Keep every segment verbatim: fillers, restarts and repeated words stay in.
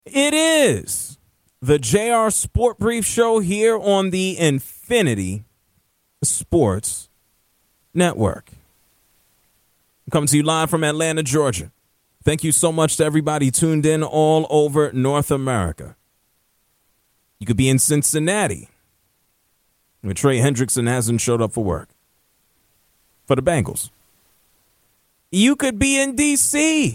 It is the J R Sport Brief Show here on the Infinity Sports Network. I'm coming to you live from Atlanta, Georgia. Thank you so much to everybody tuned in all over North America. You could be in Cincinnati, where Trey Hendrickson hasn't showed up for work for the Bengals. You could be in D C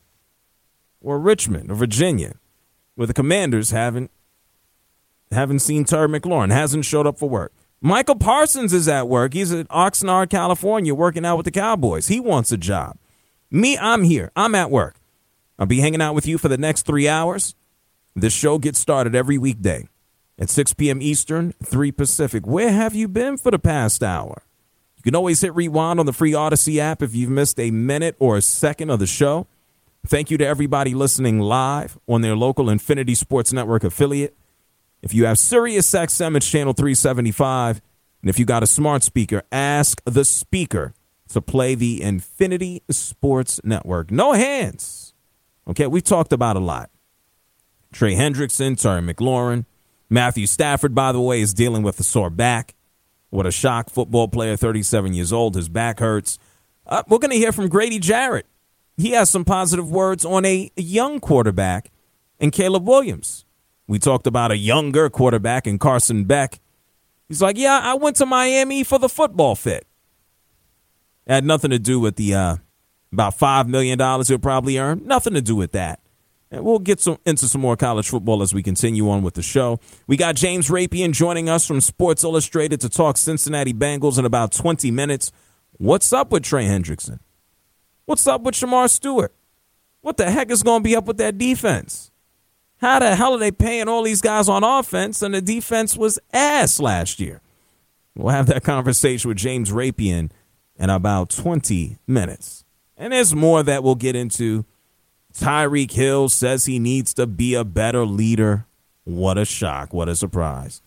or Richmond or Virginia, where the Commanders haven't haven't seen Terry McLaurin, hasn't showed up for work. Michael Parsons is at work. He's at Oxnard, California, working out with the Cowboys. He wants a job. Me, I'm here. I'm at work. I'll be hanging out with you for the next three hours. This show gets started every weekday at six p.m. Eastern, three Pacific. Where have you been for the past hour? You can always hit rewind on the free Odyssey app if you've missed a minute or a second of the show. Thank you to everybody listening live on their local Infinity Sports Network affiliate. If you have Sirius X M, it's channel three seventy-five. And if you got a smart speaker, ask the speaker to play the Infinity Sports Network. No hands. Okay, we've talked about a lot. Trey Hendrickson, Terry McLaurin. Matthew Stafford, by the way, is dealing with a sore back. What a shock. Football player, thirty-seven years old. His back hurts. Uh, we're going to hear from Grady Jarrett. He has some positive words on a young quarterback in Caleb Williams. We talked about a younger quarterback in Carson Beck. He's like, yeah, I went to Miami for the football fit. It had nothing to do with the uh, about five million dollars he'll probably earn. Nothing to do with that. And we'll get some, into some more college football as we continue on with the show. We got James Rapian joining us from Sports Illustrated to talk Cincinnati Bengals in about twenty minutes. What's up with Trey Hendrickson? What's up with Shamar Stewart? What the heck is going to be up with that defense? How the hell are they paying all these guys on offense and the defense was ass last year? We'll have that conversation with James Rapian in about twenty minutes. And there's more that we'll get into. Tyreek Hill says he needs to be a better leader. What a shock. What a surprise.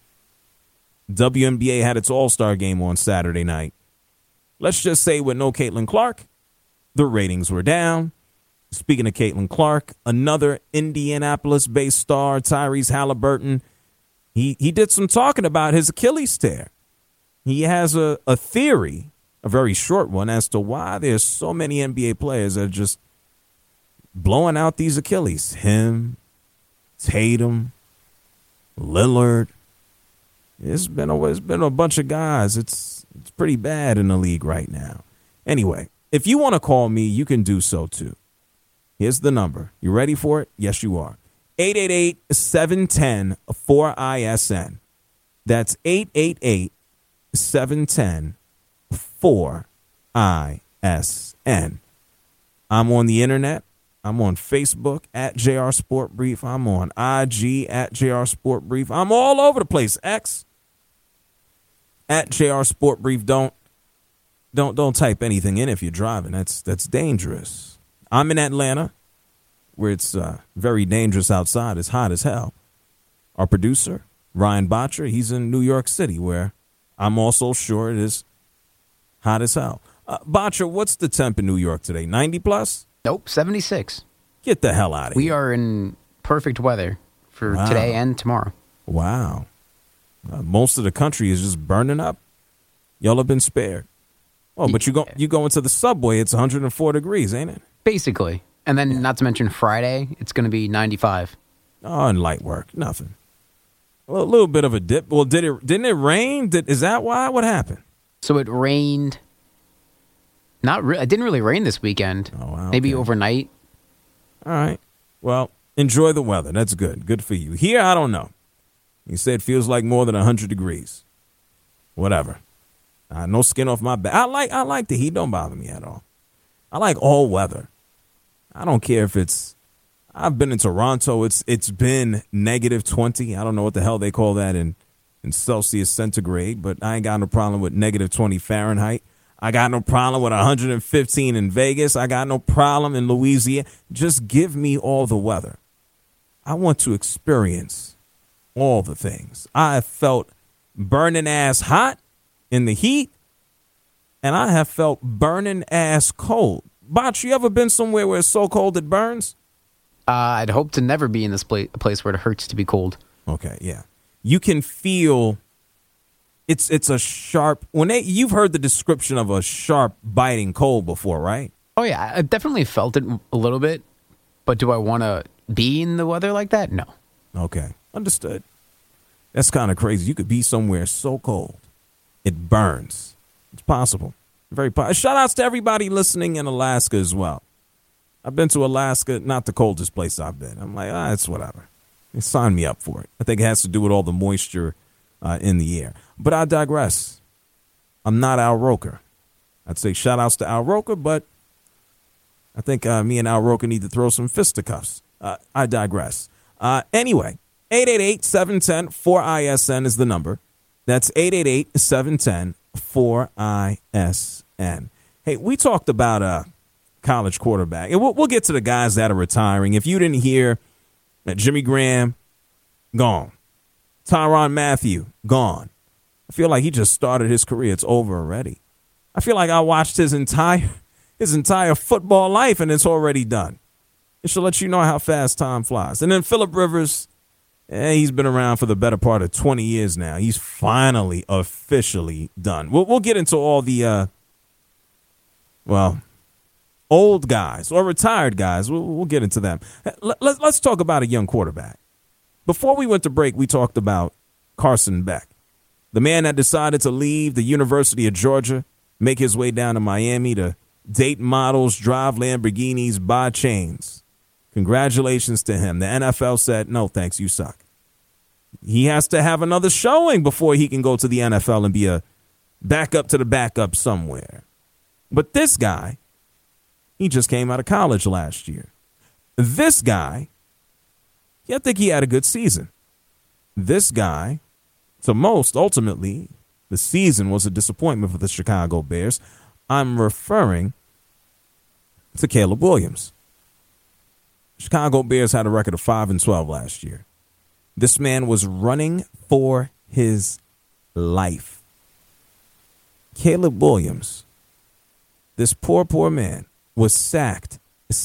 W N B A had its All-Star game on Saturday night. Let's just say with no Caitlin Clark, the ratings were down. Speaking of Caitlin Clark, another Indianapolis-based star, Tyrese Halliburton, he, he did some talking about his Achilles tear. He has a, a theory, a very short one, as to why there's so many N B A players that are just blowing out these Achilles. Him, Tatum, Lillard. It's been a, it's been a bunch of guys. It's, it's pretty bad in the league right now. Anyway, if you want to call me, you can do so too. Here's the number. You ready for it? Yes, you are. eight eight eight, seven one zero, four I S N. That's eight eight eight, seven one zero, four I S N. I'm on the internet. I'm on Facebook at J R Sport Brief. I'm on I G at J R Sport Brief. I'm all over the place. X at J R Sport Brief. Don't don't don't type anything in if you're driving. That's that's dangerous. I'm in Atlanta, where it's uh, very dangerous outside. It's hot as hell. Our producer, Ryan Botcher, he's in New York City, where I'm also sure it is hot as hell. Uh, Botcher, what's the temp in New York today? ninety plus? Nope, seventy-six. Get the hell out of we here. We are in perfect weather for wow. today and tomorrow. Wow. Uh, most of the country is just burning up. Y'all have been spared. Oh, but you go you go into the subway, it's one hundred four degrees, ain't it? Basically. And then, yeah. Not to mention Friday, it's going to be ninety-five. Oh, and light work. Nothing. A little, little bit of a dip. Well, did it? Didn't it rain? Did, is that why? What happened? So it rained. Not. Re- it didn't really rain this weekend. Oh, wow. Maybe okay. overnight. All right. Well, enjoy the weather. That's good. Good for you. Here, I don't know. You said it feels like more than one hundred degrees. Whatever. Uh, no skin off my back. I like I like the heat. Don't bother me at all. I like all weather. I don't care if it's, I've been in Toronto. It's It's been negative twenty. I don't know what the hell they call that in, in Celsius centigrade, but I ain't got no problem with negative twenty Fahrenheit. I got no problem with one hundred fifteen in Vegas. I got no problem in Louisiana. Just give me all the weather. I want to experience all the things. I have felt burning ass hot in the heat, and I have felt burning ass cold. Botch, you ever been somewhere where it's so cold it burns? Uh, I'd hope to never be in this pla- place where it hurts to be cold. Okay, yeah. You can feel it's it's a sharp when they you've heard the description of a sharp biting cold before, right? Oh yeah, I definitely felt it a little bit, but do I want to be in the weather like that? No. Okay, understood. That's kind of crazy. You could be somewhere so cold it burns. It's possible. Very possible. Shout outs to everybody listening in Alaska as well. I've been to Alaska, not the coldest place I've been. I'm like, ah, it's whatever. They signed me up for it. I think it has to do with all the moisture uh, in the air. But I digress. I'm not Al Roker. I'd say shout outs to Al Roker, but I think uh, me and Al Roker need to throw some fisticuffs. Uh, I digress. Uh, anyway, eight eight eight, seven one zero, four I S N is the number. That's eight eight eight, seven one zero, four I S N. Hey, we talked about a college quarterback, and we'll, we'll get to the guys that are retiring. If you didn't hear, uh, Jimmy Graham, gone. Tyrann Mathieu, gone. I feel like he just started his career. It's over already. I feel like I watched his entire his entire football life, and it's already done. It should let you know how fast time flies. And then Phillip Rivers, eh, he's been around for the better part of twenty years now. He's finally officially done. We'll, we'll get into all the, uh, well, old guys or retired guys. We'll, we'll get into them. Let, let, let's talk about a young quarterback. Before we went to break, we talked about Carson Beck, the man that decided to leave the University of Georgia, make his way down to Miami to date models, drive Lamborghinis, buy chains. Congratulations to him. The N F L said, no, thanks, you suck. He has to have another showing before he can go to the N F L and be a backup to the backup somewhere. But this guy, he just came out of college last year. This guy, I think he had a good season. This guy, to most, ultimately, the season was a disappointment for the Chicago Bears. I'm referring to Caleb Williams. Chicago Bears had a record of five and twelve last year. This man was running for his life. Caleb Williams, this poor, poor man, was sacked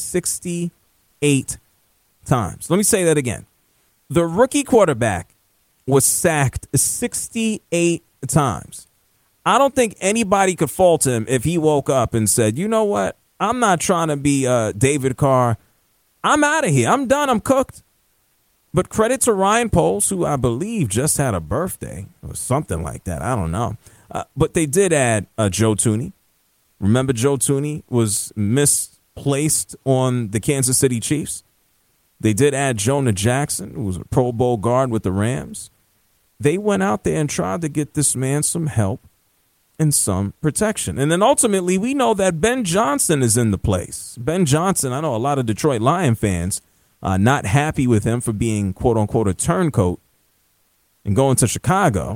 sixty-eight times. Let me say that again. The rookie quarterback was sacked sixty-eight times. I don't think anybody could fault him if he woke up and said, you know what? I'm not trying to be uh, David Carr. I'm out of here. I'm done. I'm cooked. But credit to Ryan Poles, who I believe just had a birthday or something like that. I don't know. Uh, but they did add uh, Joe Thuney. Remember, Joe Thuney was misplaced on the Kansas City Chiefs. They did add Jonah Jackson, who was a Pro Bowl guard with the Rams. They went out there and tried to get this man some help and some protection. And then ultimately, we know that Ben Johnson is in the place. Ben Johnson, I know a lot of Detroit Lion fans uh, not happy with him for being, quote unquote, a turncoat and going to Chicago.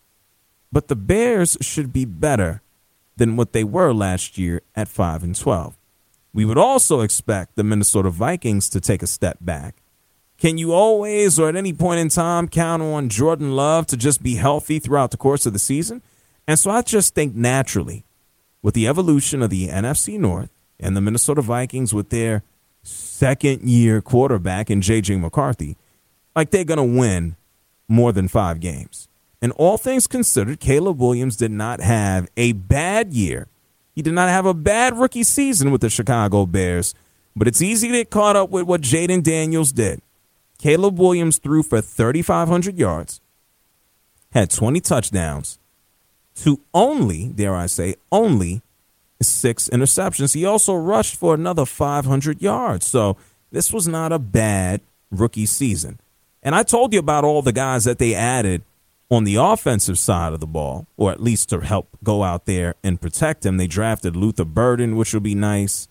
But the Bears should be better than what they were last year at five and twelve. We would also expect the Minnesota Vikings to take a step back. Can you always or at any point in time count on Jordan Love to just be healthy throughout the course of the season? And so I just think naturally, with the evolution of the N F C North and the Minnesota Vikings with their second-year quarterback in J J McCarthy, like they're going to win more than five games. And all things considered, Caleb Williams did not have a bad year. He did not have a bad rookie season with the Chicago Bears, but it's easy to get caught up with what Jaden Daniels did. Caleb Williams threw for thirty-five hundred yards, had twenty touchdowns, to only, dare I say, only six interceptions. He also rushed for another five hundred yards. So this was not a bad rookie season. And I told you about all the guys that they added on the offensive side of the ball, or at least to help go out there and protect him. They drafted Luther Burden, which will be nice.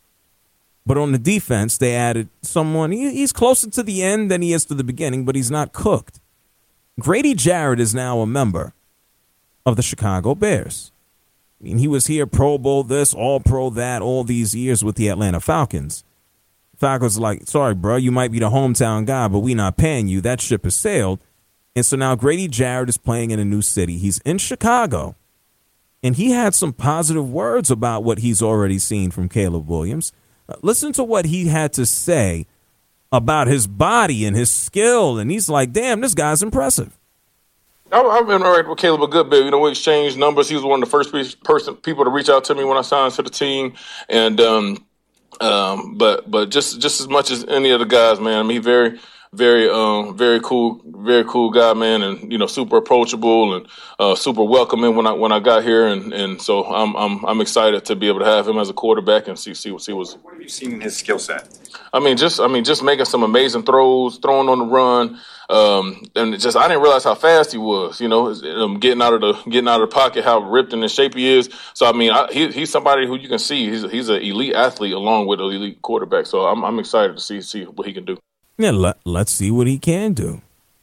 But on the defense, they added someone. He, he's closer to the end than he is to the beginning, but he's not cooked. Grady Jarrett is now a member of the Chicago Bears. I mean, he was here Pro Bowl this, All Pro that, all these years with the Atlanta Falcons. Falcons are like, sorry, bro, you might be the hometown guy, but we not paying you. That ship has sailed. And so now Grady Jarrett is playing in a new city. He's in Chicago. And he had some positive words about what he's already seen from Caleb Williams. Uh, listen to what he had to say about his body and his skill, and he's like, damn, this guy's impressive. I've been all right with Caleb a good bit. You know, we exchanged numbers. He was one of the first person people to reach out to me when I signed to the team, and um, um, but but just just as much as any of the guys, man. I mean, very. Very, um, very cool, very cool guy, man, and you know, super approachable and uh, super welcoming when I when I got here, and, and so I'm I'm I'm excited to be able to have him as a quarterback and see see see what's. What have you seen in his skill set? I mean, just I mean, just making some amazing throws, throwing on the run, um, and just I didn't realize how fast he was. You know, um, getting out of the getting out of the pocket, how ripped and in shape he is. So I mean, I, he, he's somebody who you can see he's he's an elite athlete along with an elite quarterback. So I'm I'm excited to see see what he can do. Yeah, let, let's see what he can do.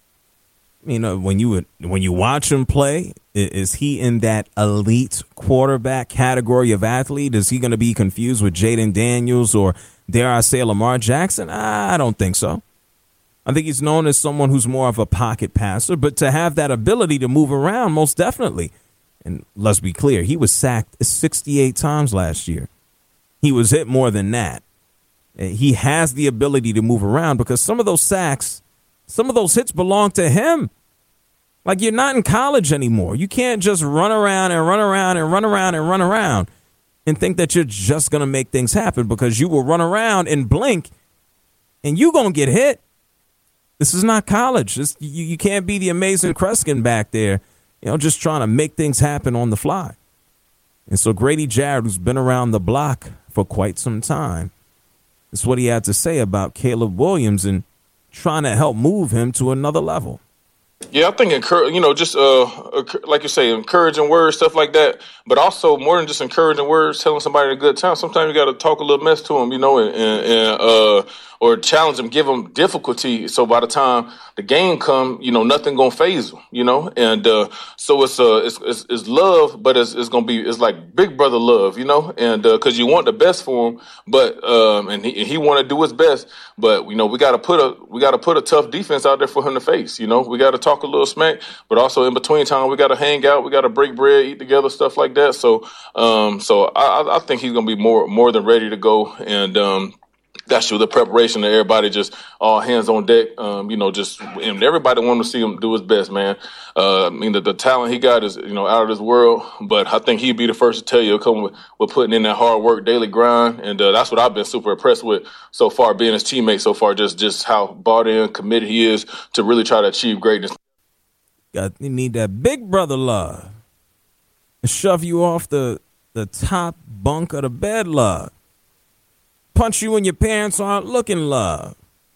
You know, when you would, when you watch him play, is he in that elite quarterback category of athlete? Is he going to be confused with Jaden Daniels or, dare I say, Lamar Jackson? I don't think so. I think he's known as someone who's more of a pocket passer, but to have that ability to move around, most definitely. And let's be clear, he was sacked sixty-eight times last year. He was hit more than that. He has the ability to move around because some of those sacks, some of those hits belong to him. Like, you're not in college anymore. You can't just run around and run around and run around and run around and think that you're just going to make things happen, because you will run around and blink and you're going to get hit. This is not college. This, you, you can't be the amazing Kreskin back there, you know, just trying to make things happen on the fly. And so Grady Jarrett, who's been around the block for quite some time, that's what he had to say about Caleb Williams and trying to help move him to another level. Yeah, I think, you know, just uh, like you say, encouraging words, stuff like that. But also, more than just encouraging words, telling somebody a good time. Sometimes you got to talk a little mess to them, you know, and, and uh, or challenge them, give them difficulty. So by the time the game come, you know, nothing gonna phase them, you know. And uh, so it's uh, it's, it's it's love, but it's it's gonna be it's like big brother love, you know. And because uh, you want the best for him, but um, and he he want to do his best, but you know we got to put a we got to put a tough defense out there for him to face. You know, we got to talk a little smack, but also in between time we got to hang out, we got to break bread, eat together, stuff like that. So um, so I I think he's gonna be more more than ready to go, and um. That's the preparation of everybody, just all hands on deck. Um, you know, just and everybody want to see him do his best, man. Uh, I mean, the, the talent he got is, you know, out of this world. But I think he'd be the first to tell you, come with, with putting in that hard work, daily grind, and uh, that's what I've been super impressed with so far, being his teammate so far. Just just how bought in, committed he is to really try to achieve greatness. Got you need that big brother love, shove you off the the top bunk of the bed love. Punch you when your parents aren't looking, love.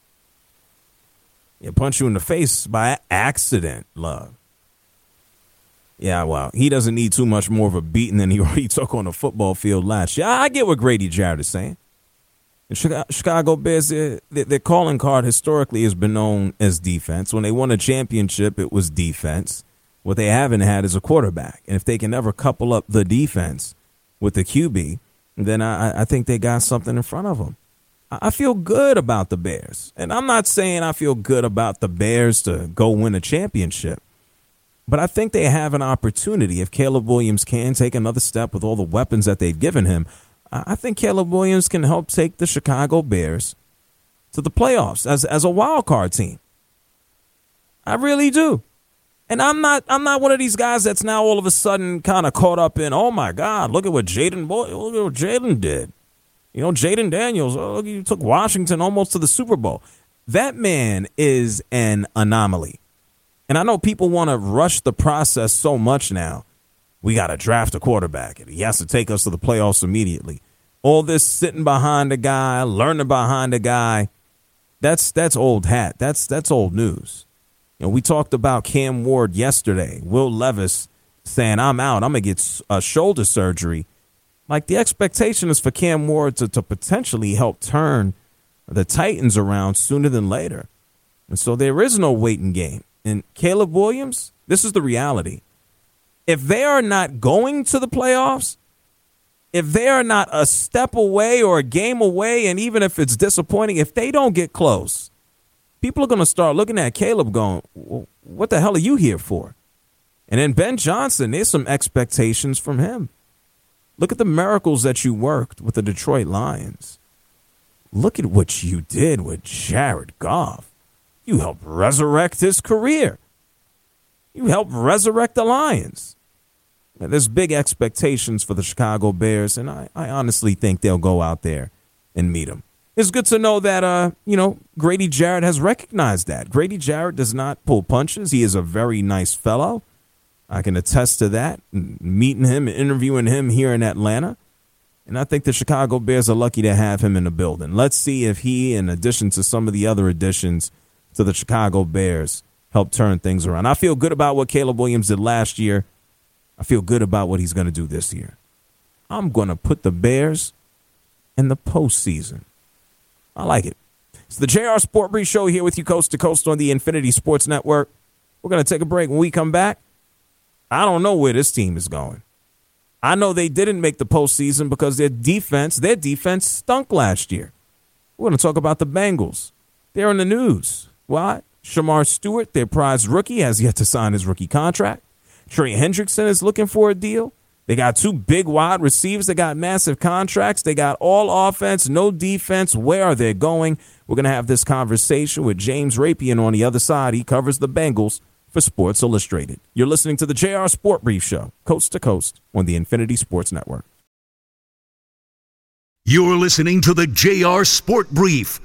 Yeah, punch you in the face by accident, love. Yeah, well, he doesn't need too much more of a beating than he already took on the football field last year. I get what Grady Jarrett is saying. The Chicago Bears, their, their calling card historically has been known as defense. When they won a championship, it was defense. What they haven't had is a quarterback. And if they can ever couple up the defense with the Q B, then I, I think they got something in front of them. I feel good about the Bears. And I'm not saying I feel good about the Bears to go win a championship. But I think they have an opportunity. If Caleb Williams can take another step with all the weapons that they've given him, I think Caleb Williams can help take the Chicago Bears to the playoffs as, as a wild card team. I really do. And I'm not I'm not one of these guys that's now all of a sudden kind of caught up in, oh, my God, look at what Jaden boy, look at what Jaden did. You know, Jaden Daniels, oh, look, he took Washington almost to the Super Bowl. That man is an anomaly. And I know people want to rush the process so much now. We got to draft a quarterback, and he has to take us to the playoffs immediately. All this sitting behind a guy, learning behind a guy, that's that's old hat. That's that's old news. You know, we talked about Cam Ward yesterday. Will Levis saying, I'm out. I'm going to get a shoulder surgery. Like, the expectation is for Cam Ward to, to potentially help turn the Titans around sooner than later. And so there is no waiting game. And Caleb Williams, this is the reality. If they are not going to the playoffs, if they are not a step away or a game away, and even if it's disappointing, if they don't get close, people are going to start looking at Caleb going, what the hell are you here for? And then Ben Johnson, there's some expectations from him. Look at the miracles that you worked with the Detroit Lions. look at what you did with Jared Goff. You helped resurrect his career. You helped resurrect the Lions. Now, there's big expectations for the Chicago Bears, and I, I honestly think they'll go out there and meet them. It's good to know that, uh, you know, Grady Jarrett has recognized that. Grady Jarrett does not pull punches. He is a very nice fellow. I can attest to that, meeting him and interviewing him here in Atlanta. And I think the Chicago Bears are lucky to have him in the building. Let's see if he, in addition to some of the other additions to the Chicago Bears, help turn things around. I feel good about what Caleb Williams did last year. I feel good about what he's going to do this year. I'm going to put the Bears in the postseason. I like it. It's the J R Sport Brief Show here with you coast to coast on the Infinity Sports Network. We're going to take a break. When we come back, I don't know where this team is going. I know they didn't make the postseason because their defense, their defense stunk last year. We're going to talk about the Bengals. They're in the news. Why? Shamar Stewart, their prized rookie, has yet to sign his rookie contract. Trey Hendrickson is looking for a deal. They got two big wide receivers. They got massive contracts. They got all offense, no defense. Where are they going? We're going to have this conversation with James Rapien on the other side. He covers the Bengals for Sports Illustrated. You're listening to the J R Sport Brief Show, coast to coast on the Infinity Sports Network. You're listening to the J R Sport Brief.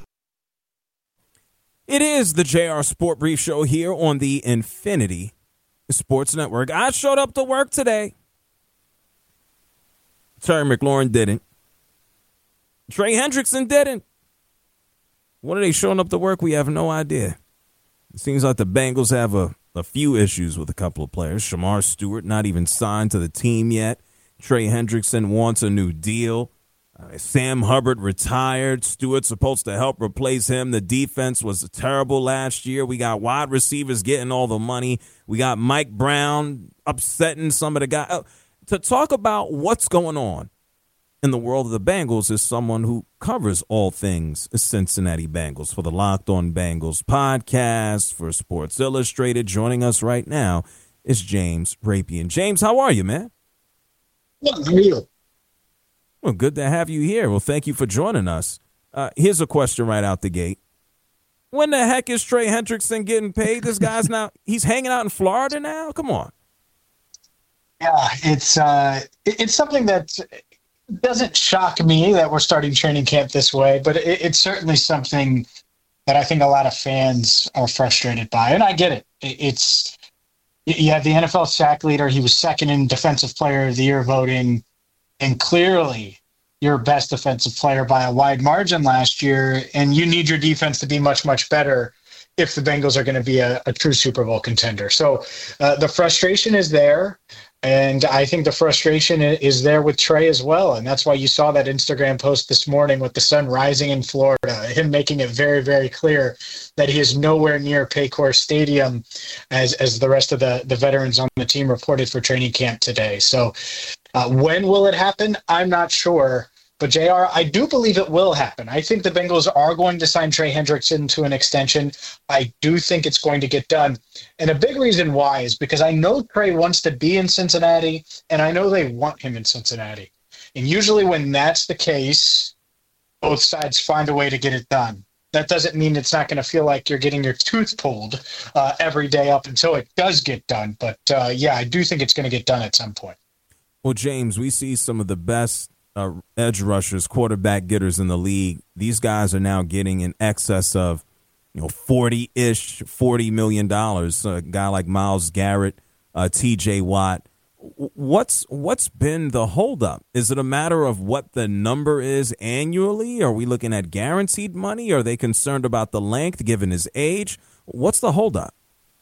It is the J R Sport Brief Show here on the Infinity Sports Network. I showed up to work today. Terry McLaurin didn't. Trey Hendrickson didn't. When are they showing up to work? We have no idea. It seems like the Bengals have a, a few issues with a couple of players. Shamar Stewart not even signed to the team yet. Trey Hendrickson wants a new deal. Uh, Sam Hubbard retired. Stewart's supposed to help replace him. The defense was terrible last year. We got wide receivers getting all the money. We got Mike Brown upsetting some of the guys. Uh, to talk about what's going on in the world of the Bengals is someone who covers all things Cincinnati Bengals for the Locked On Bengals podcast, for Sports Illustrated. Joining us right now is James Rapien. James, how are you, man? Yeah, how are you? Well, good to have you here. Well, thank you for joining us. Uh, here's a question right out the gate. When the heck is Trey Hendrickson getting paid? This guy's now, he's hanging out in Florida now? Come on. Yeah, it's uh, it's something that doesn't shock me that we're starting training camp this way, but it, it's certainly something that I think a lot of fans are frustrated by, and I get it. It's you have the N F L sack leader. He was second in Defensive Player of the Year voting, and clearly your best defensive player by a wide margin last year, and you need your defense to be much, much better if the Bengals are going to be a, a true Super Bowl contender. So uh, the frustration is there. And I think the frustration is there with Trey as well. And that's why you saw that Instagram post this morning with the sun rising in Florida, him making it very, very clear that he is nowhere near Paycor Stadium as as the rest of the, the veterans on the team reported for training camp today. So uh, when will it happen? I'm not sure. But, J R, I do believe it will happen. I think the Bengals are going to sign Trey Hendrickson to an extension. I do think it's going to get done. And a big reason why is because I know Trey wants to be in Cincinnati, and I know they want him in Cincinnati. And usually when that's the case, both sides find a way to get it done. That doesn't mean it's not going to feel like you're getting your tooth pulled uh, every day up until it does get done. But, uh, yeah, I do think it's going to get done at some point. Well, James, we see some of the best Uh, edge rushers, quarterback getters in the league. These guys are now getting in excess of, you know, forty-ish, forty million dollars. A guy like Myles Garrett, uh, T J Watt. What's what's been the holdup? Is it a matter of what the number is annually? Are we looking at guaranteed money? Are they concerned about the length given his age? What's the holdup?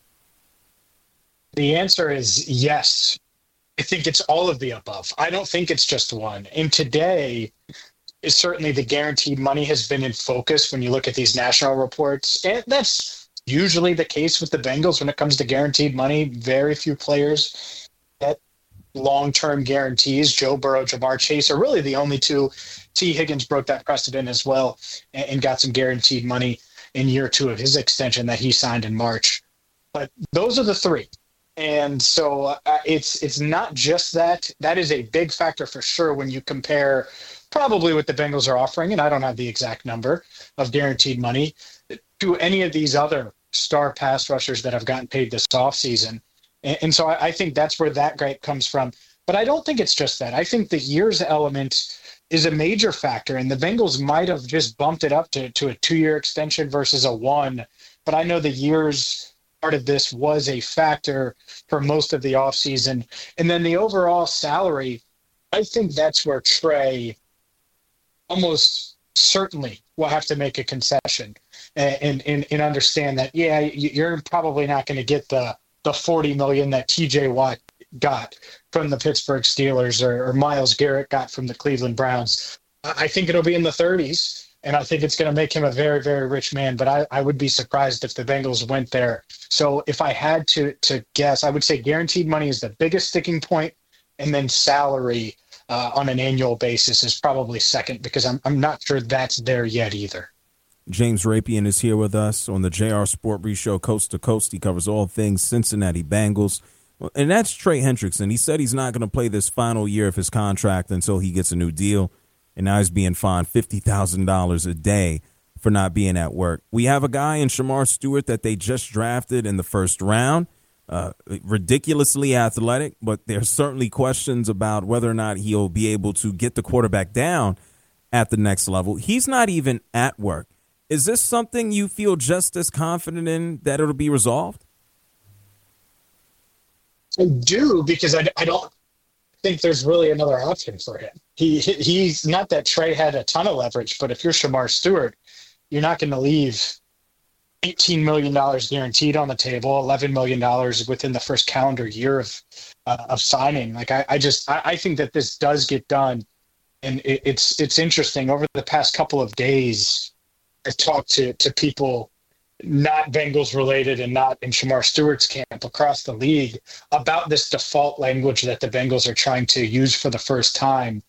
The answer is yes. I think it's all of the above. I don't think it's just one. And today, certainly the guaranteed money has been in focus when you look at these national reports. And that's usually the case with the Bengals when it comes to guaranteed money. Very few players get long-term guarantees. Joe Burrow, Jamar Chase are really the only two. T. Higgins broke that precedent as well and got some guaranteed money in year two of his extension that he signed in March. But those are the three. And so uh, it's it's not just that. That is a big factor for sure when you compare probably what the Bengals are offering, and I don't have the exact number of guaranteed money, to any of these other star pass rushers that have gotten paid this offseason. And, and so I, I think that's where that grade comes from. But I don't think it's just that. I think the years element is a major factor, and the Bengals might have just bumped it up to, to a two-year extension versus a one. But I know the years part of this was a factor for most of the offseason. And then the overall salary, I think that's where Trey almost certainly will have to make a concession and, and, and understand that, yeah, you're probably not going to get the, the forty million dollars that T J Watt got from the Pittsburgh Steelers or, or Myles Garrett got from the Cleveland Browns. I think it'll be in the thirties, and I think it's going to make him a very, very rich man, but I, I would be surprised if the Bengals went there. So if I had to to guess, I would say guaranteed money is the biggest sticking point, and then salary uh, on an annual basis is probably second, because I'm I'm not sure that's there yet either. James Rapian is here with us on the J R Sport Brief Show, coast to coast. He covers all things Cincinnati Bengals. And that's Trey Hendrickson. He said he's not going to play this final year of his contract until he gets a new deal. And now he's being fined fifty thousand dollars a day for not being at work. We have a guy in Shemar Stewart that they just drafted in the first round. Uh, ridiculously athletic, but there's certainly questions about whether or not he'll be able to get the quarterback down at the next level. He's not even at work. Is this something you feel just as confident in that it'll be resolved? I do, because I, I don't think there's really another option for him. He He's not that Trey had a ton of leverage, but if you're Shemar Stewart, you're not going to leave eighteen million dollars guaranteed on the table, eleven million dollars within the first calendar year of uh, of signing. Like I, I just I, I think that this does get done, and it, it's it's interesting. Over the past couple of days, I've talked to to people not Bengals related and not in Shemar Stewart's camp across the league about this default language that the Bengals are trying to use for the first time.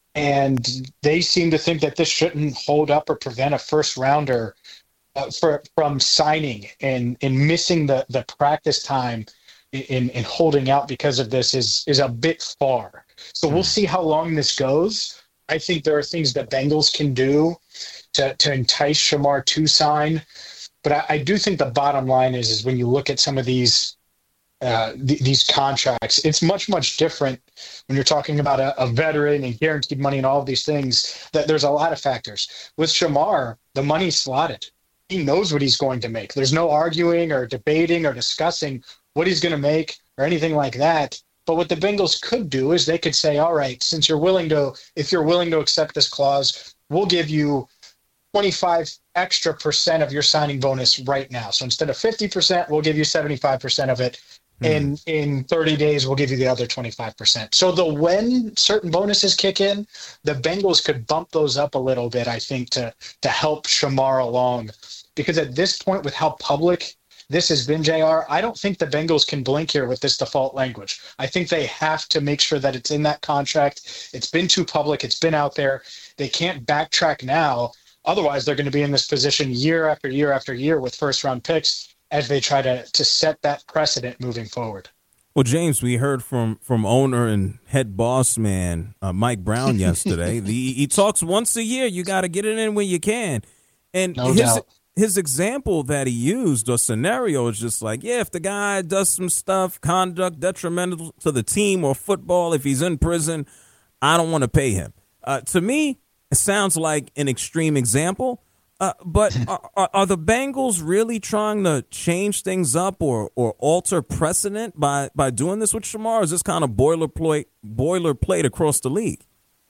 And they seem to think that this shouldn't hold up or prevent a first rounder uh, for, from signing and, and missing the, the practice time in, in holding out because of this is, is a bit far. So we'll see how long this goes. I think there are things that Bengals can do to, to entice Shemar to sign. But I, I do think the bottom line is, is when you look at some of these uh, th- these contracts, it's much, much different when you're talking about a, a veteran and guaranteed money and all of these things, that there's a lot of factors. With Shemar, the money's slotted. He knows what he's going to make. There's no arguing or debating or discussing what he's going to make or anything like that. But what the Bengals could do is they could say, all right, since you're willing to, if you're willing to accept this clause, we'll give you twenty-five extra percent of your signing bonus right now. So instead of fifty percent, we'll give you seventy-five percent of it. Mm. And in thirty days, we'll give you the other twenty-five percent. So the when certain bonuses kick in, the Bengals could bump those up a little bit, I think, to, to help Shemar along. Because at this point, with how public this has been, J R, I don't think the Bengals can blink here with this default language. I think they have to make sure that it's in that contract. It's been too public. It's been out there. They can't backtrack now. Otherwise, they're going to be in this position year after year after year with first-round picks as they try to, to set that precedent moving forward. Well, James, we heard from, from owner and head boss man uh, Mike Brown yesterday. the, he talks once a year. You got to get it in when you can. And no his, doubt. his example that he used or scenario is just like, yeah, if the guy does some stuff, conduct detrimental to the team or football, if he's in prison, I don't want to pay him. Uh, to me, it sounds like an extreme example, uh, but are, are the Bengals really trying to change things up or, or alter precedent by, by doing this with Shemar? Or is this kind of boilerplate boilerplate across the league?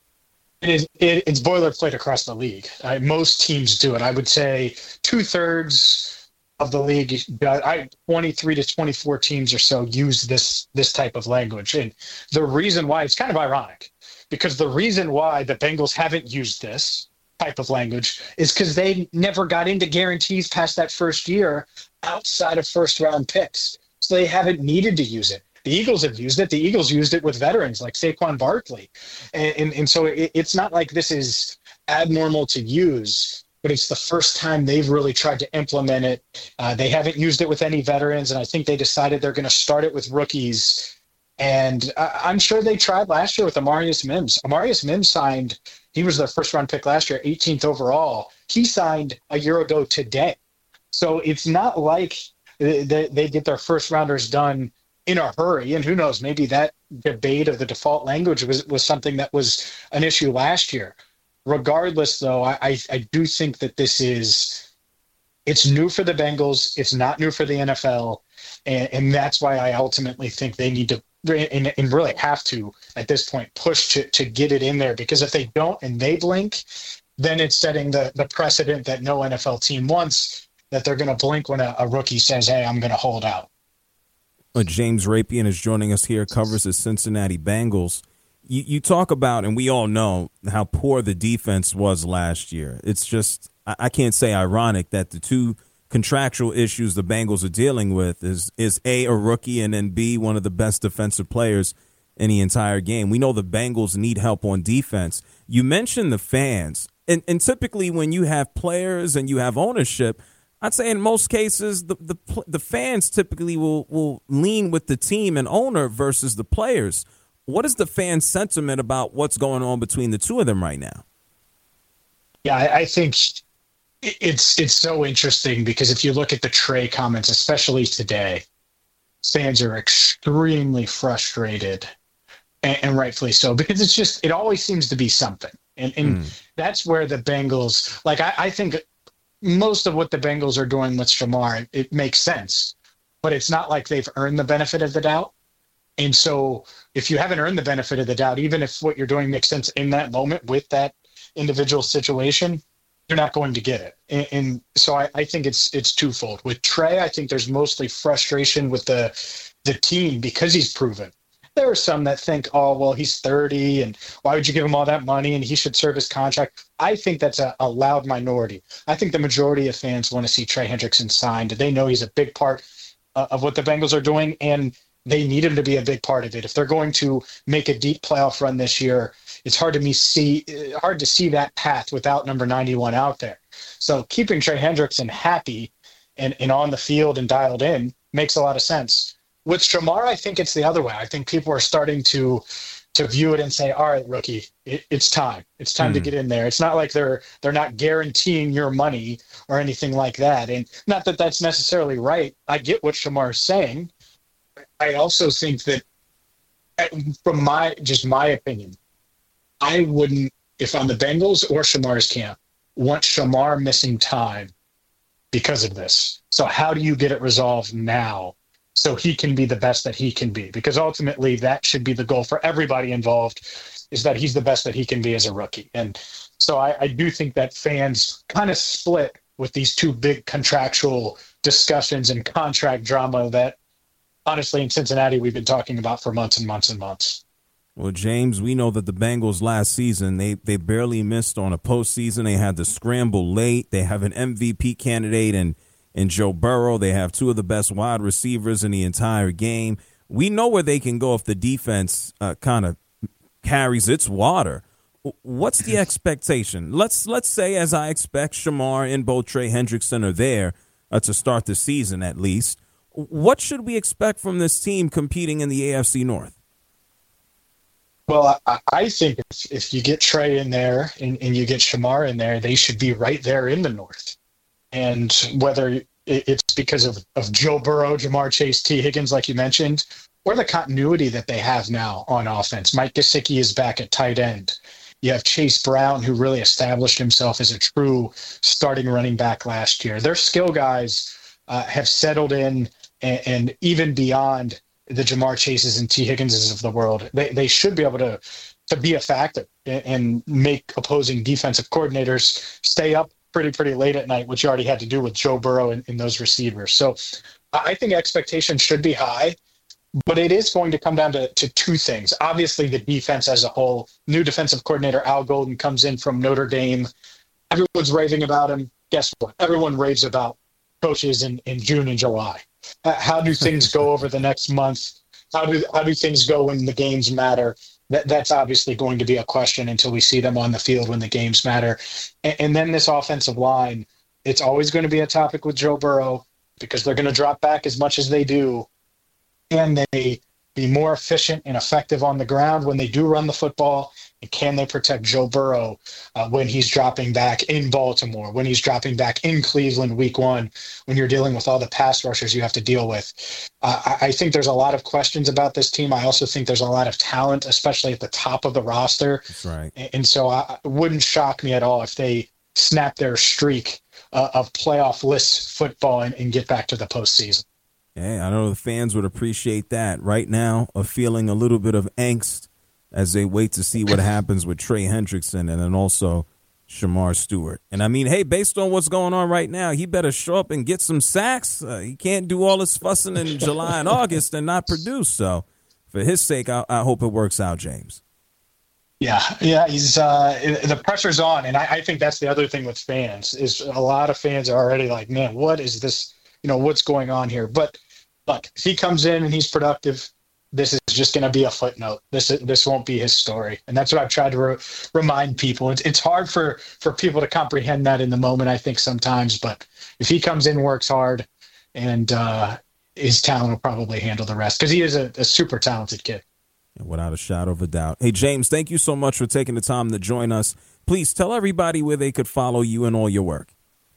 It is. It, it's boilerplate across the league. Uh, most teams do it. I would say two thirds of the league, uh, I, twenty-three to twenty-four teams or so use this this type of language, and the reason why, it's kind of ironic. Because the reason why the Bengals haven't used this type of language is because they never got into guarantees past that first year outside of first-round picks. So they haven't needed to use it. The Eagles have used it. The Eagles used it with veterans like Saquon Barkley. And, and, and so it, it's not like this is abnormal to use, but it's the first time they've really tried to implement it. Uh, they haven't used it with any veterans, and I think they decided they're going to start it with rookies And I- I'm sure they tried last year with Amarius Mims. Amarius Mims signed, he was their first round pick last year, eighteenth overall. He signed a year ago today. So it's not like they, they get their first rounders done in a hurry. And who knows, maybe that debate of the default language was, was something that was an issue last year. Regardless, though, I, I, I do think that this is, it's new for the Bengals. It's not new for the N F L. And, and that's why I ultimately think they need to, and, and really have to, at this point, push to, to get it in there. Because if they don't and they blink, then it's setting the, the precedent that no N F L team wants, that they're going to blink when a, a rookie says, hey, I'm going to hold out. Uh, James Rapien is joining us here, covers the Cincinnati Bengals. You, you talk about, and we all know, how poor the defense was last year. It's just, I, I can't say ironic that the two contractual issues the Bengals are dealing with is, is A, a rookie, and then B, one of the best defensive players in the entire game. We know the Bengals need help on defense. You mentioned the fans, and, and typically when you have players and you have ownership, I'd say in most cases the the, the fans typically will, will lean with the team and owner versus the players. What is the fan sentiment about what's going on between the two of them right now? Yeah, I, I think it's it's so interesting because if you look at the Trey comments, especially today, fans are extremely frustrated, and, and rightfully so, because it's just, it always seems to be something. And, and mm. that's where the Bengals, like I, I think most of what the Bengals are doing with Shamar, it, it makes sense, but it's not like they've earned the benefit of the doubt. And so if you haven't earned the benefit of the doubt, even if what you're doing makes sense in that moment with that individual situation, you're not going to get it. And, and so I, I think it's it's twofold. With Trey, I think there's mostly frustration with the the team because he's proven. There are some that think, oh, well, he's thirty, and why would you give him all that money, and he should serve his contract. I think that's a, a loud minority. I think the majority of fans want to see Trey Hendrickson signed. They know he's a big part uh, of what the Bengals are doing, and they need him to be a big part of it. If they're going to make a deep playoff run this year, it's hard to me see hard to see that path without number ninety-one out there. So keeping Trey Hendrickson happy and, and on the field and dialed in makes a lot of sense. With Shamar, I think it's the other way. I think people are starting to to view it and say, all right, rookie, it, it's time. It's time mm. to get in there. It's not like they're they're not guaranteeing your money or anything like that. And not that that's necessarily right. I get what Shamar is saying. I also think that, from my just my opinion, I wouldn't, if I'm the Bengals or Shamar's camp, want Shamar missing time because of this. So how do you get it resolved now so he can be the best that he can be? Because ultimately that should be the goal for everybody involved, is that he's the best that he can be as a rookie. And so I, I do think that fans kind of split with these two big contractual discussions and contract drama that, honestly, in Cincinnati, we've been talking about for months and months and months. Well, James, we know that the Bengals last season, they they barely missed on a postseason. They had to scramble late. They have an M V P candidate in, in Joe Burrow. They have two of the best wide receivers in the entire game. We know where they can go if the defense uh, kind of carries its water. What's the expectation? Let's let's say, as I expect, Shamar and both Trey Hendrickson are there uh, to start the season at least. What should we expect from this team competing in the A F C North? Well, I, I think if, if you get Trey in there and, and you get Shamar in there, they should be right there in the North. And whether it's because of, of Joe Burrow, Jamar Chase, T. Higgins, like you mentioned, or the continuity that they have now on offense. Mike Gesicki is back at tight end. You have Chase Brown, who really established himself as a true starting running back last year. Their skill guys uh, have settled in, and, and even beyond the Jamar Chases and T. Higginses of the world, they they should be able to to be a factor and make opposing defensive coordinators stay up pretty, pretty late at night, which you already had to do with Joe Burrow and, and those receivers. So I think expectations should be high, but it is going to come down to, to two things. Obviously, the defense as a whole. New defensive coordinator Al Golden comes in from Notre Dame. Everyone's raving about him. Guess what? Everyone raves about coaches in, in June and July. Uh, how do things go over the next month? How do how do things go when the games matter? That that's obviously going to be a question until we see them on the field when the games matter. And, and then this offensive line, it's always going to be a topic with Joe Burrow because they're going to drop back as much as they do. And they be more efficient and effective on the ground when they do run the football? And can they protect Joe Burrow uh, when he's dropping back in Baltimore, when he's dropping back in Cleveland week one, when you're dealing with all the pass rushers you have to deal with? Uh, I, I think there's a lot of questions about this team. I also think there's a lot of talent, especially at the top of the roster. That's right. And, and so I, it wouldn't shock me at all if they snap their streak uh, of playoff-less football and, and get back to the postseason. Hey, I know the fans would appreciate that. Right now, are feeling a little bit of angst as they wait to see what happens with Trey Hendrickson and then also Shamar Stewart. And I mean, hey, based on what's going on right now, he better show up and get some sacks. Uh, he can't do all this fussing in July and August and not produce. So for his sake, I, I hope it works out, James. Yeah, yeah, he's uh, the pressure's on. And I, I think that's the other thing with fans is a lot of fans are already like, man, what is this? You know, what's going on here? But look, if he comes in and he's productive, this is just going to be a footnote. This this won't be his story, and that's what I've tried to re- remind people. It's it's hard for for people to comprehend that in the moment, I think, sometimes. But if he comes in, works hard, and uh, his talent will probably handle the rest because he is a, a super talented kid. Without a shadow of a doubt. Hey, James, thank you so much for taking the time to join us. Please tell everybody where they could follow you and all your work.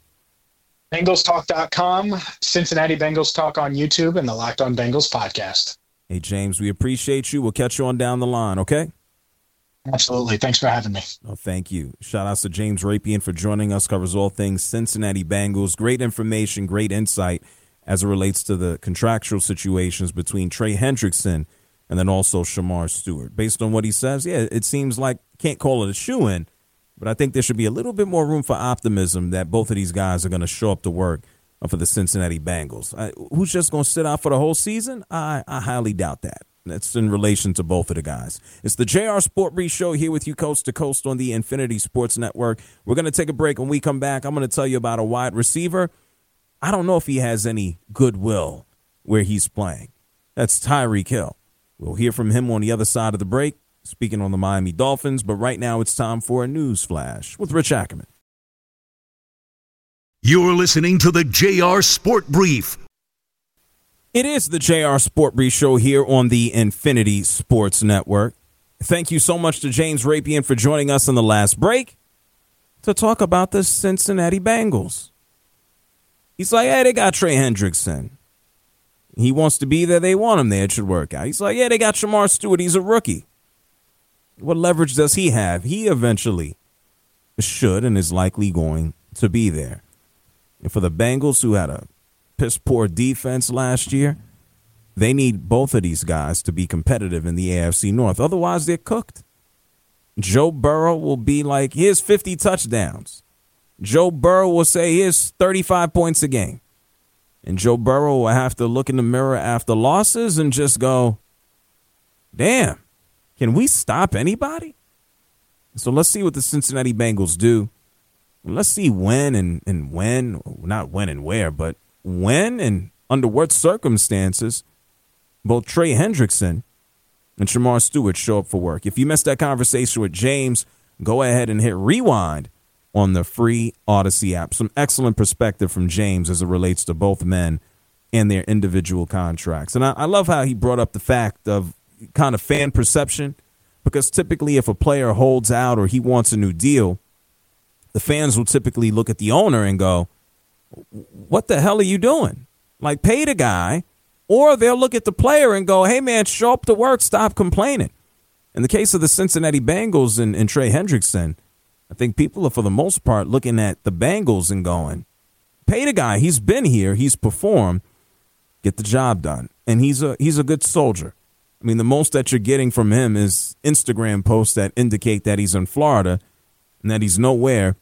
Bengals Talk dot com, Cincinnati Bengals Talk on YouTube, and the Locked On Bengals podcast. Hey, James, we appreciate you. We'll catch you on down the line, okay? Absolutely. Thanks for having me. Oh, thank you. Shout outs to James Rapien for joining us. Covers all things Cincinnati Bengals. Great information, great insight as it relates to the contractual situations between Trey Hendrickson and then also Shamar Stewart. Based on what he says, yeah, it seems like, can't call it a shoo-in, but I think there should be a little bit more room for optimism that both of these guys are going to show up to work for the Cincinnati Bengals. I, who's just going to sit out for the whole season? I, I highly doubt that. That's in relation to both of the guys. It's the J R Sport Brief Show here with you coast to coast on the Infinity Sports Network. We're going to take a break. When we come back, I'm going to tell you about a wide receiver. I don't know if he has any goodwill where he's playing. That's Tyreek Hill. We'll hear from him on the other side of the break, speaking on the Miami Dolphins. But right now it's time for a news flash with Rich Ackerman. You're listening to the J R Sport Brief. It is the J R Sport Brief Show here on the Infinity Sports Network. Thank you so much to James Rapien for joining us in the last break to talk about the Cincinnati Bengals. He's like, hey, they got Trey Hendrickson. He wants to be there. They want him there. It should work out. He's like, yeah, they got Shamar Stewart. He's a rookie. What leverage does he have? He eventually should and is likely going to be there. And for the Bengals, who had a piss-poor defense last year, they need both of these guys to be competitive in the A F C North. Otherwise, they're cooked. Joe Burrow will be like, here's fifty touchdowns. Joe Burrow will say, here's thirty-five points a game. And Joe Burrow will have to look in the mirror after losses and just go, damn, can we stop anybody? So let's see what the Cincinnati Bengals do. Let's see when and, and when, not when and where, but when and under what circumstances both Trey Hendrickson and Shamar Stewart show up for work. If you missed that conversation with James, go ahead and hit rewind on the free Odyssey app. Some excellent perspective from James as it relates to both men and their individual contracts. And I, I love how he brought up the fact of kind of fan perception, because typically if a player holds out or he wants a new deal, the fans will typically look at the owner and go, what the hell are you doing? Like, pay the guy. Or they'll look at the player and go, hey, man, show up to work. Stop complaining. In the case of the Cincinnati Bengals and, and Trey Hendrickson, I think people are, for the most part, looking at the Bengals and going, pay the guy. He's been here. He's performed. Get the job done. And he's a he's a good soldier. I mean, the most that you're getting from him is Instagram posts that indicate that he's in Florida and that he's nowhere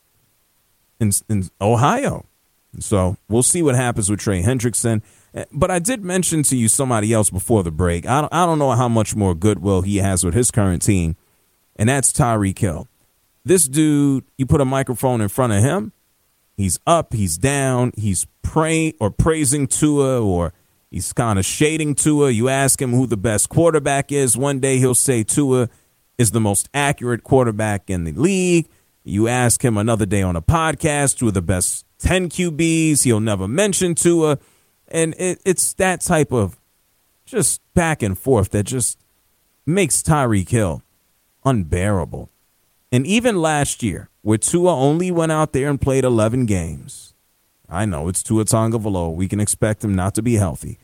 in, in Ohio. So we'll see what happens with Trey Hendrickson. But I did mention to you somebody else before the break. I don't, I don't know how much more goodwill he has with his current team, and that's Tyreek Hill. This dude, you put a microphone in front of him, he's up, he's down, he's praying or praising Tua, or he's kind of shading Tua. You ask him who the best quarterback is. One day he'll say Tua is the most accurate quarterback in the league. You ask him another day on a podcast who are the best ten Q Bs. He'll never mention Tua. And it, it's that type of just back and forth that just makes Tyreek Hill unbearable. And even last year, where Tua only went out there and played eleven games, I know it's Tua Tagovailoa. We can expect him not to be healthy.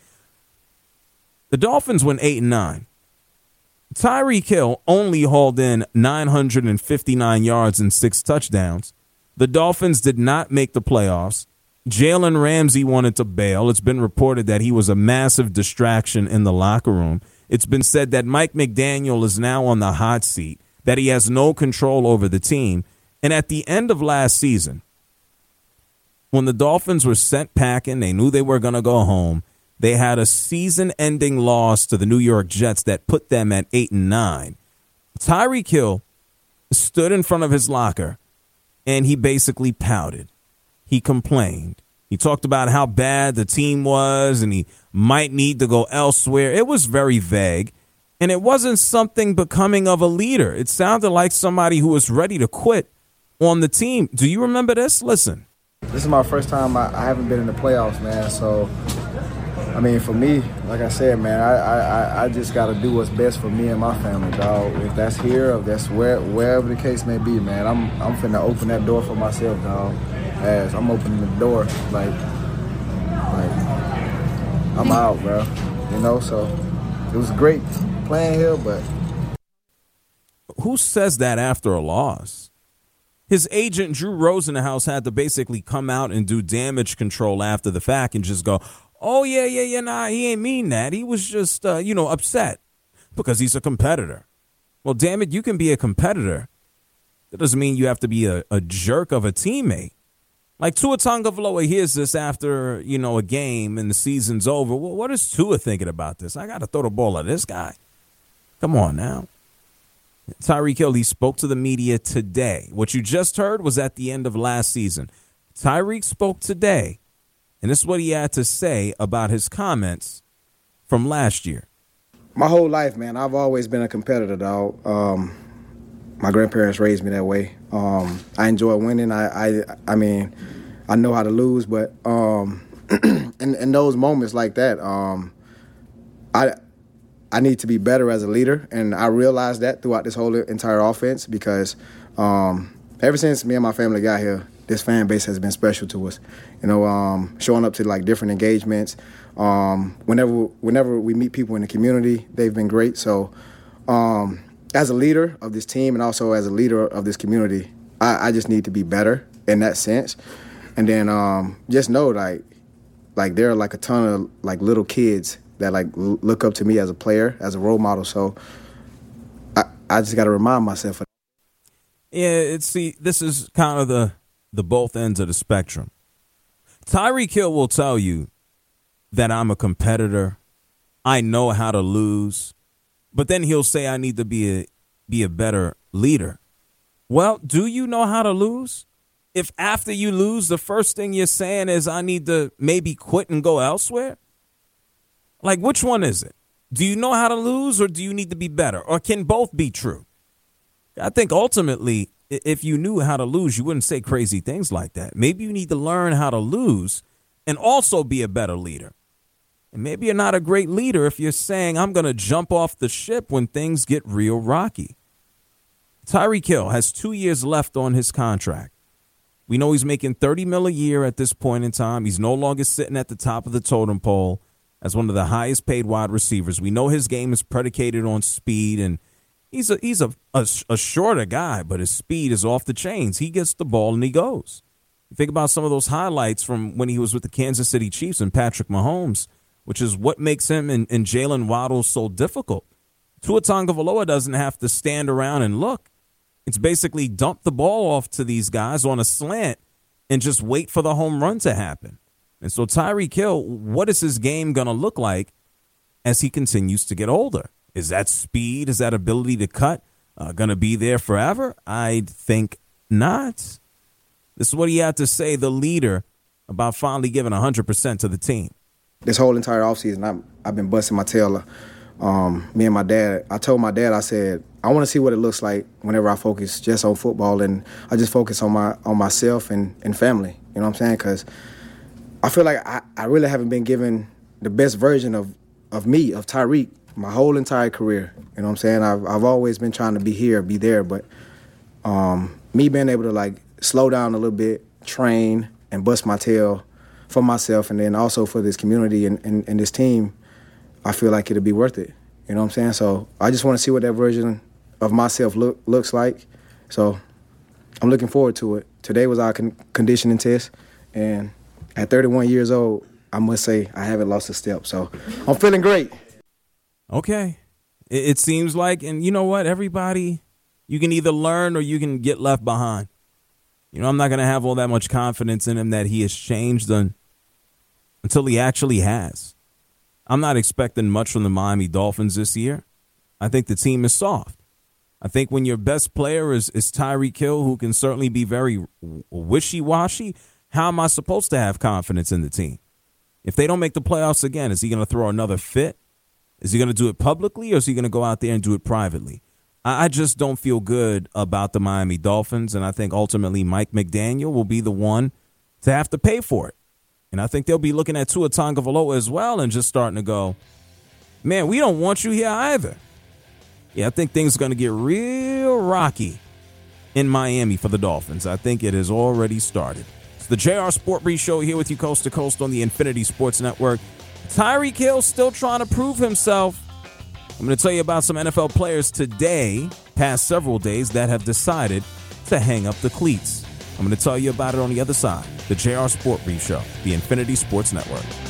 The Dolphins went eight and nine. Tyreek Hill only hauled in nine hundred fifty-nine yards and six touchdowns. The Dolphins did not make the playoffs. Jalen Ramsey wanted to bail. It's been reported that he was a massive distraction in the locker room. It's been said that Mike McDaniel is now on the hot seat, that he has no control over the team. And at the end of last season, when the Dolphins were sent packing, they knew they were going to go home. They had a season-ending loss to the New York Jets that put them at eight and nine. Tyreek Hill stood in front of his locker, and he basically pouted. He complained. He talked about how bad the team was, and he might need to go elsewhere. It was very vague, and it wasn't something becoming of a leader. It sounded like somebody who was ready to quit on the team. Do you remember this? Listen. This is my first time. I, I haven't been in the playoffs, man, so... I mean, for me, like I said, man, I, I, I just got to do what's best for me and my family, dog. If that's here, if that's where, wherever the case may be, man, I'm I'm finna open that door for myself, dog. As I'm opening the door, like, like I'm out, bro. You know, so it was great playing here, but who says that after a loss? His agent, Drew Rosenhaus, had to basically come out and do damage control after the fact and just go, oh, yeah, yeah, yeah, nah, he ain't mean that. He was just, uh, you know, upset because he's a competitor. Well, damn it, you can be a competitor. That doesn't mean you have to be a, a jerk of a teammate. Like Tua Tagovailoa hears this after, you know, a game and the season's over. Well, what is Tua thinking about this? I got to throw the ball at this guy. Come on now. Tyreek Hill, he spoke to the media today. What you just heard was at the end of last season. Tyreek spoke today. And this is what he had to say about his comments from last year. My whole life, man, I've always been a competitor, dog. Um, my grandparents raised me that way. Um, I enjoy winning. I, I, I mean, I know how to lose, but um, in, in those moments like that, um, I, I need to be better as a leader, and I realized that throughout this whole entire offense because um, ever since me and my family got here, this fan base has been special to us. You know, um, showing up to like different engagements. Um, whenever whenever we meet people in the community, they've been great. So um, as a leader of this team and also as a leader of this community, I, I just need to be better in that sense. And then um, just know like like there are like a ton of like little kids that like l- look up to me as a player, as a role model. So I, I just got to remind myself of that. Yeah, it's see, this is kind of the the both ends of the spectrum. Tyreek Hill will tell you that I'm a competitor. I know how to lose. But then he'll say I need to be a be a better leader. Well, do you know how to lose? If after you lose, the first thing you're saying is I need to maybe quit and go elsewhere? Like, which one is it? Do you know how to lose or do you need to be better? Or can both be true? I think ultimately, if you knew how to lose, you wouldn't say crazy things like that. Maybe you need to learn how to lose and also be a better leader. And maybe you're not a great leader if you're saying, I'm going to jump off the ship when things get real rocky. Tyreek Hill has two years left on his contract. We know he's making thirty mil a year at this point in time. He's no longer sitting at the top of the totem pole as one of the highest paid wide receivers. We know his game is predicated on speed, and He's a he's a, a a shorter guy, but his speed is off the chains. He gets the ball and he goes. You think about some of those highlights from when he was with the Kansas City Chiefs and Patrick Mahomes, which is what makes him and, and Jalen Waddle so difficult. Tua Tagovailoa doesn't have to stand around and look. It's basically dump the ball off to these guys on a slant and just wait for the home run to happen. And so Tyreek Hill, what is his game going to look like as he continues to get older? Is that speed, is that ability to cut uh, going to be there forever? I think not. This is what he had to say, the leader, about finally giving one hundred percent to the team. This whole entire offseason, I've, I've been busting my tail. Um, me and my dad, I told my dad, I said, I want to see what it looks like whenever I focus just on football and I just focus on my on myself and, and family. You know what I'm saying? Because I feel like I, I really haven't been given the best version of of me, of Tyreek, my whole entire career. You know what I'm saying? I've I've always been trying to be here, be there, but um, me being able to like slow down a little bit, train, and bust my tail for myself, and then also for this community and, and, and this team, I feel like it'll be worth it. You know what I'm saying? So I just want to see what that version of myself look looks like. So I'm looking forward to it. Today was our con- conditioning test, and at thirty-one years old, I must say I haven't lost a step. So I'm feeling great. Okay. It, it seems like, and you know what? Everybody, you can either learn or you can get left behind. You know, I'm not going to have all that much confidence in him that he has changed un, until he actually has. I'm not expecting much from the Miami Dolphins this year. I think the team is soft. I think when your best player is, is Tyreek Hill, who can certainly be very wishy-washy, how am I supposed to have confidence in the team? If they don't make the playoffs again, is he going to throw another fit? Is he going to do it publicly, or is he going to go out there and do it privately? I, I just don't feel good about the Miami Dolphins, and I think ultimately Mike McDaniel will be the one to have to pay for it. And I think they'll be looking at Tua Tagovailoa as well and just starting to go, man, we don't want you here either. Yeah, I think things are going to get real rocky in Miami for the Dolphins. I think it has already started. It's the J R Sport Brief Show here with you coast to coast on the Infinity Sports Network. Tyreek Hill still trying to prove himself. I'm going to tell you about some N F L players today, past several days, that have decided to hang up the cleats. I'm going to tell you about it on the other side. The J R Sport Brief Show, the Infinity Sports Network.